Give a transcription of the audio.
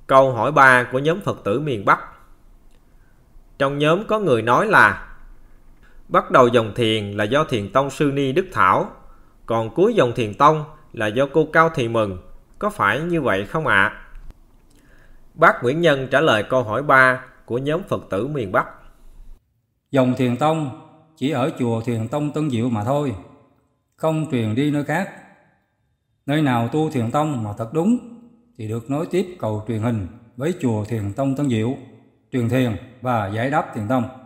Câu hỏi 3 của nhóm Phật tử miền Bắc. Trong nhóm có người nói là bắt đầu dòng thiền là do Thiền Tông Sư Ni Đức Thảo, còn cuối dòng Thiền Tông là do cô Cao Thị Mừng. Có phải như vậy không ạ? Bác Nguyễn Nhân trả lời câu hỏi 3 của nhóm Phật tử miền Bắc. Dòng Thiền Tông chỉ ở chùa Thiền Tông Tân Diệu mà thôi, không truyền đi nơi khác. Nơi nào tu Thiền Tông mà thật đúng thì được nối tiếp cầu truyền hình với chùa Thiền Tông Tân Diệu, truyền thiền và giải đáp Thiền Tông.